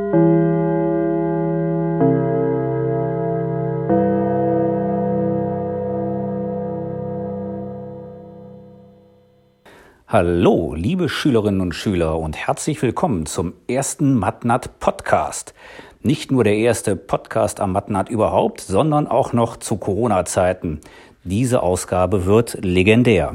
Hallo, liebe Schülerinnen und Schüler und herzlich willkommen zum ersten MatNat Podcast. Nicht nur der erste Podcast am MatNat überhaupt, sondern auch noch zu Corona-Zeiten. Diese Ausgabe wird legendär.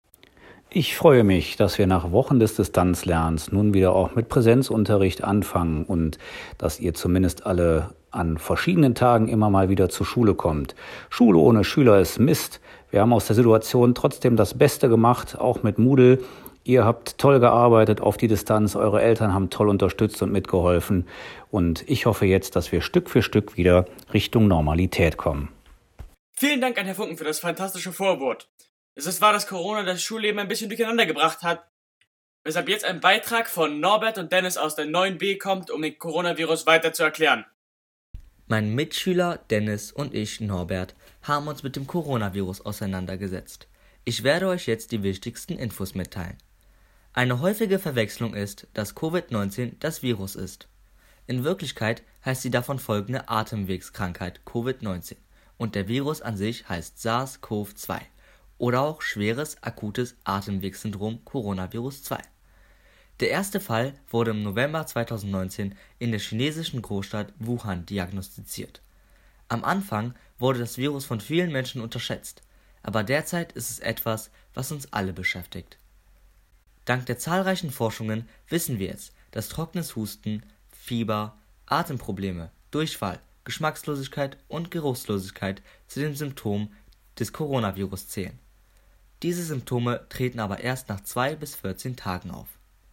Ich freue mich, dass wir nach Wochen des Distanzlernens nun wieder auch mit Präsenzunterricht anfangen und dass ihr zumindest alle an verschiedenen Tagen immer mal wieder zur Schule kommt. Schule ohne Schüler ist Mist. Wir haben aus der Situation trotzdem das Beste gemacht, auch mit Moodle. Ihr habt toll gearbeitet auf die Distanz, eure Eltern haben toll unterstützt und mitgeholfen. Und ich hoffe jetzt, dass wir Stück für Stück wieder Richtung Normalität kommen. Vielen Dank an Herr Funken für das fantastische Vorwort. Es ist wahr, dass Corona das Schulleben ein bisschen durcheinander gebracht hat, weshalb jetzt ein Beitrag von Norbert und Dennis aus der 9b kommt, um den Coronavirus weiter zu erklären. Mein Mitschüler Dennis und ich, Norbert, haben uns mit dem Coronavirus auseinandergesetzt. Ich werde euch jetzt die wichtigsten Infos mitteilen. Eine häufige Verwechslung ist, dass Covid-19 das Virus ist. In Wirklichkeit heißt die davon folgende Atemwegskrankheit Covid-19 und der Virus an sich heißt SARS-CoV-2 oder auch schweres akutes Atemwegssyndrom Coronavirus 2. Der erste Fall wurde im November 2019 in der chinesischen Großstadt Wuhan diagnostiziert. Am Anfang wurde das Virus von vielen Menschen unterschätzt, aber derzeit ist es etwas, was uns alle beschäftigt. Dank der zahlreichen Forschungen wissen wir jetzt, dass trockenes Husten, Fieber, Atemprobleme, Durchfall, Geschmackslosigkeit und Geruchslosigkeit zu den Symptomen des Coronavirus zählen. Diese Symptome treten aber erst nach 2 bis 14 Tagen auf.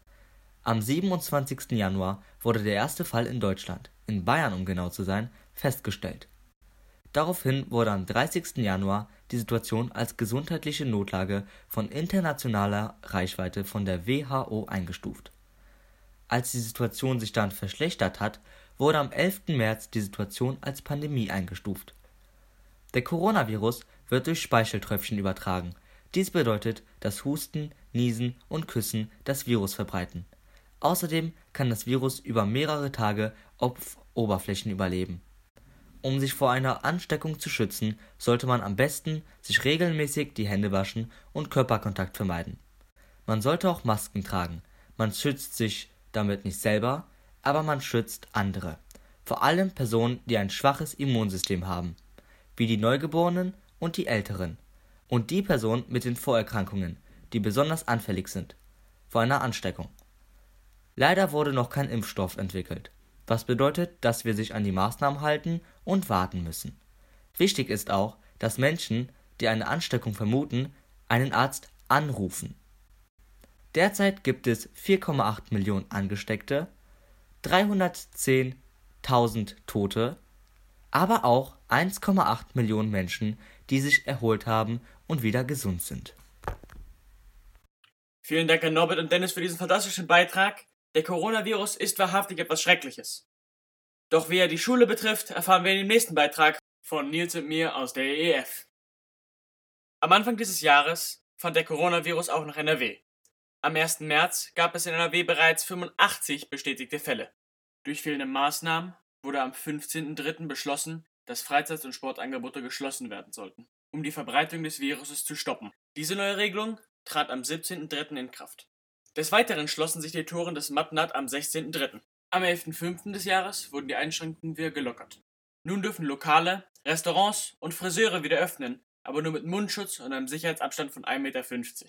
Am 27. Januar wurde der erste Fall in Deutschland, in Bayern um genau zu sein, festgestellt. Daraufhin wurde am 30. Januar die Situation als gesundheitliche Notlage von internationaler Reichweite von der WHO eingestuft. Als die Situation sich dann verschlechtert hat, wurde am 11. März die Situation als Pandemie eingestuft. Der Coronavirus wird durch Speicheltröpfchen übertragen. Dies bedeutet, dass Husten, Niesen und Küssen das Virus verbreiten. Außerdem kann das Virus über mehrere Tage auf Oberflächen überleben. Um sich vor einer Ansteckung zu schützen, sollte man am besten sich regelmäßig die Hände waschen und Körperkontakt vermeiden. Man sollte auch Masken tragen. Man schützt sich damit nicht selber, aber man schützt andere. Vor allem Personen, die ein schwaches Immunsystem haben, wie die Neugeborenen und die Älteren. Und die Personen mit den Vorerkrankungen, die besonders anfällig sind vor einer Ansteckung. Leider wurde noch kein Impfstoff entwickelt, was bedeutet, dass wir sich an die Maßnahmen halten und warten müssen. Wichtig ist auch, dass Menschen, die eine Ansteckung vermuten, einen Arzt anrufen. Derzeit gibt es 4,8 Millionen Angesteckte, 310.000 Tote, aber auch 1,8 Millionen Menschen, die sich erholt haben und wieder gesund sind. Vielen Dank an Norbert und Dennis für diesen fantastischen Beitrag. Der Coronavirus ist wahrhaftig etwas Schreckliches. Doch wie er die Schule betrifft, erfahren wir in dem nächsten Beitrag von Nils und mir aus der EF. Am Anfang dieses Jahres fand der Coronavirus auch nach NRW. Am 1. März gab es in NRW bereits 85 bestätigte Fälle. Durch fehlende Maßnahmen wurde am 15.03. beschlossen, dass Freizeit- und Sportangebote geschlossen werden sollten, um die Verbreitung des Viruses zu stoppen. Diese neue Regelung trat am 17.03. in Kraft. Des Weiteren schlossen sich die Toren des MatNat am 16.03. Am 11.05. des Jahres wurden die Einschränkungen wieder gelockert. Nun dürfen Lokale, Restaurants und Friseure wieder öffnen, aber nur mit Mundschutz und einem Sicherheitsabstand von 1,50 Meter.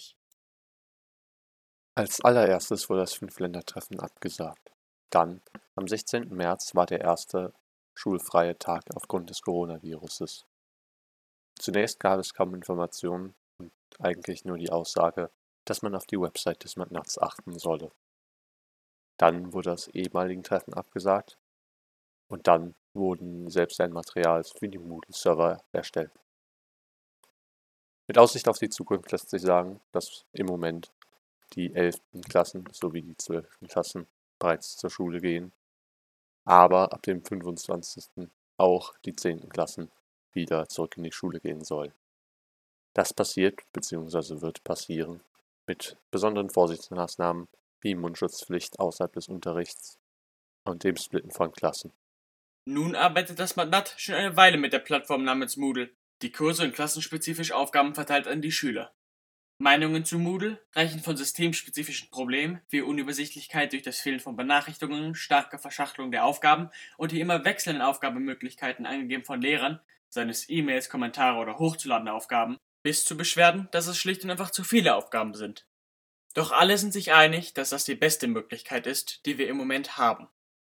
Als allererstes wurde das Fünfländertreffen abgesagt. Dann, am 16. März, war der erste schulfreie Tag aufgrund des Coronaviruses. Zunächst gab es kaum Informationen und eigentlich nur die Aussage, dass man auf die Website des MatNats achten solle. Dann wurde das ehemaligen Treffen abgesagt und dann wurden Selbstlernmaterial für die Moodle-Server erstellt. Mit Aussicht auf die Zukunft lässt sich sagen, dass im Moment die 11. Klassen sowie die 12. Klassen bereits zur Schule gehen, aber ab dem 25. auch die 10. Klassen wieder zurück in die Schule gehen sollen. Das passiert bzw. wird passieren mit besonderen Vorsichtsmaßnahmen wie Mundschutzpflicht außerhalb des Unterrichts, und dem Splitten von Klassen. Nun arbeitet das MATNAT schon eine Weile mit der Plattform namens Moodle, die Kurse und klassenspezifisch Aufgaben verteilt an die Schüler. Meinungen zu Moodle reichen von systemspezifischen Problemen wie Unübersichtlichkeit durch das Fehlen von Benachrichtigungen, starke Verschachtelung der Aufgaben und die immer wechselnden Aufgabemöglichkeiten angegeben von Lehrern, seien es E-Mails, Kommentare oder hochzuladende Aufgaben, bis zu Beschwerden, dass es schlicht und einfach zu viele Aufgaben sind. Doch alle sind sich einig, dass das die beste Möglichkeit ist, die wir im Moment haben.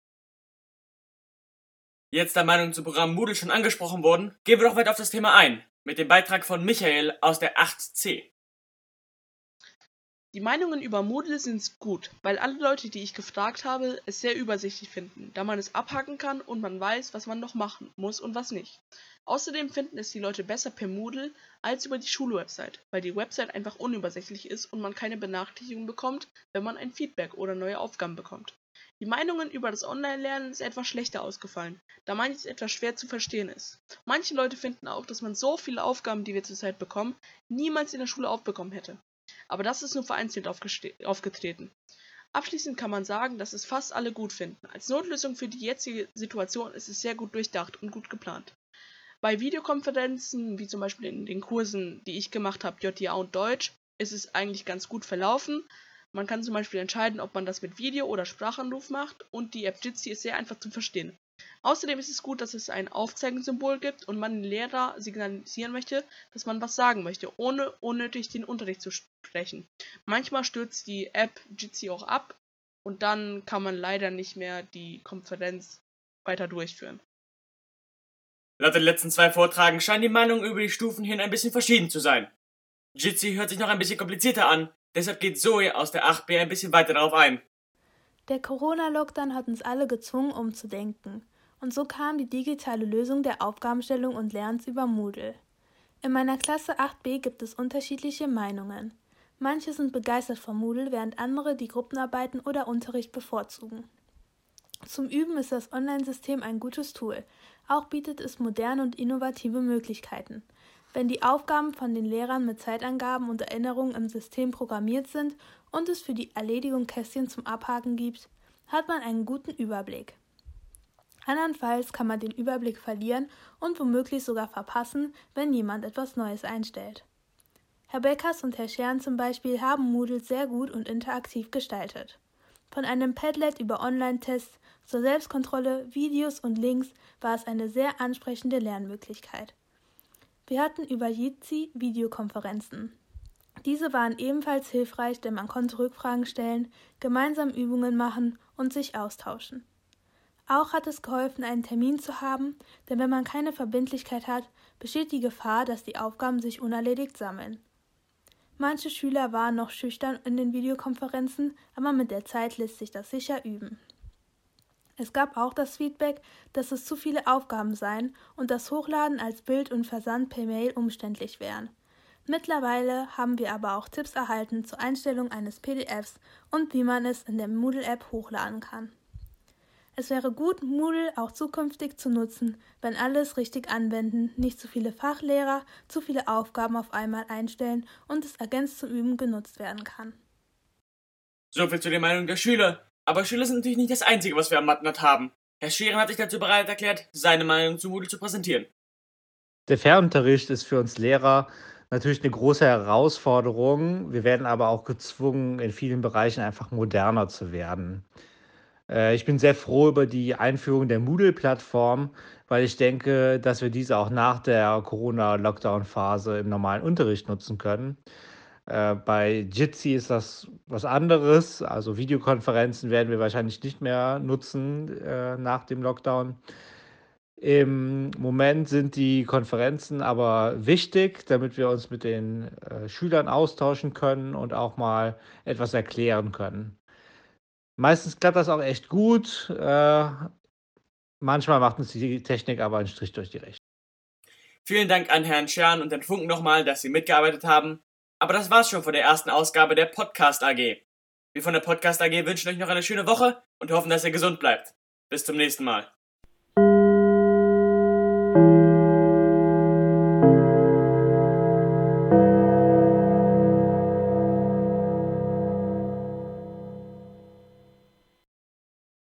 Jetzt da Meinungen zum Programm Moodle schon angesprochen wurden, gehen wir doch weiter auf das Thema ein, mit dem Beitrag von Michael aus der 8c. Die Meinungen über Moodle sind gut, weil alle Leute, die ich gefragt habe, es sehr übersichtlich finden, da man es abhaken kann und man weiß, was man noch machen muss und was nicht. Außerdem finden es die Leute besser per Moodle als über die Schulwebsite, weil die Website einfach unübersichtlich ist und man keine Benachrichtigung bekommt, wenn man ein Feedback oder neue Aufgaben bekommt. Die Meinungen über das Online-Lernen ist etwas schlechter ausgefallen, da manches etwas schwer zu verstehen ist. Manche Leute finden auch, dass man so viele Aufgaben, die wir zurzeit bekommen, niemals in der Schule aufbekommen hätte. Aber das ist nur vereinzelt aufgetreten. Abschließend kann man sagen, dass es fast alle gut finden. Als Notlösung für die jetzige Situation ist es sehr gut durchdacht und gut geplant. Bei Videokonferenzen, wie zum Beispiel in den Kursen, die ich gemacht habe, JTA und Deutsch, ist es eigentlich ganz gut verlaufen. Man kann zum Beispiel entscheiden, ob man das mit Video- oder Sprachanruf macht und die App Jitsi ist sehr einfach zu verstehen. Außerdem ist es gut, dass es ein Aufzeigensymbol gibt und man den Lehrer signalisieren möchte, dass man was sagen möchte, ohne unnötig den Unterricht zu sprechen. Manchmal stürzt die App Jitsi auch ab und dann kann man leider nicht mehr die Konferenz weiter durchführen. Laut den letzten 2 Vortragen scheinen die Meinungen über die Stufen hin ein bisschen verschieden zu sein. Jitsi hört sich noch ein bisschen komplizierter an, deshalb geht Zoe aus der 8b ein bisschen weiter darauf ein. Der Corona-Lockdown hat uns alle gezwungen, umzudenken. Und so kam die digitale Lösung der Aufgabenstellung und Lernens über Moodle. In meiner Klasse 8b gibt es unterschiedliche Meinungen. Manche sind begeistert von Moodle, während andere die Gruppenarbeiten oder Unterricht bevorzugen. Zum Üben ist das Online-System ein gutes Tool. Auch bietet es moderne und innovative Möglichkeiten. Wenn die Aufgaben von den Lehrern mit Zeitangaben und Erinnerungen im System programmiert sind und es für die Erledigung Kästchen zum Abhaken gibt, hat man einen guten Überblick. Andernfalls kann man den Überblick verlieren und womöglich sogar verpassen, wenn jemand etwas Neues einstellt. Herr Beckers und Herr Schern zum Beispiel haben Moodle sehr gut und interaktiv gestaltet. Von einem Padlet über Online-Tests zur Selbstkontrolle, Videos und Links war es eine sehr ansprechende Lernmöglichkeit. Wir hatten über Jitsi Videokonferenzen. Diese waren ebenfalls hilfreich, denn man konnte Rückfragen stellen, gemeinsam Übungen machen und sich austauschen. Auch hat es geholfen, einen Termin zu haben, denn wenn man keine Verbindlichkeit hat, besteht die Gefahr, dass die Aufgaben sich unerledigt sammeln. Manche Schüler waren noch schüchtern in den Videokonferenzen, aber mit der Zeit lässt sich das sicher üben. Es gab auch das Feedback, dass es zu viele Aufgaben seien und das Hochladen als Bild und Versand per Mail umständlich wären. Mittlerweile haben wir aber auch Tipps erhalten zur Einstellung eines PDFs und wie man es in der Moodle-App hochladen kann. Es wäre gut, Moodle auch zukünftig zu nutzen, wenn alle es richtig anwenden, nicht zu viele Fachlehrer, zu viele Aufgaben auf einmal einstellen und es ergänzt zum Üben genutzt werden kann. Soviel zu den Meinungen der Schüler. Aber Schüler sind natürlich nicht das Einzige, was wir am MATNAT haben. Herr Scheren hat sich dazu bereit erklärt, seine Meinung zu Moodle zu präsentieren. Der Fernunterricht ist für uns Lehrer natürlich eine große Herausforderung. Wir werden aber auch gezwungen, in vielen Bereichen einfach moderner zu werden. Ich bin sehr froh über die Einführung der Moodle-Plattform, weil ich denke, dass wir diese auch nach der Corona-Lockdown-Phase im normalen Unterricht nutzen können. Bei Jitsi ist das was anderes. Also Videokonferenzen werden wir wahrscheinlich nicht mehr nutzen nach dem Lockdown. Im Moment sind die Konferenzen aber wichtig, damit wir uns mit den Schülern austauschen können und auch mal etwas erklären können. Meistens klappt das auch echt gut. Manchmal macht uns die Technik aber einen Strich durch die Rechnung. Vielen Dank an Herrn Schern und den Funken nochmal, dass Sie mitgearbeitet haben. Aber das war's schon von der ersten Ausgabe der Podcast AG. Wir von der Podcast AG wünschen euch noch eine schöne Woche und hoffen, dass ihr gesund bleibt. Bis zum nächsten Mal.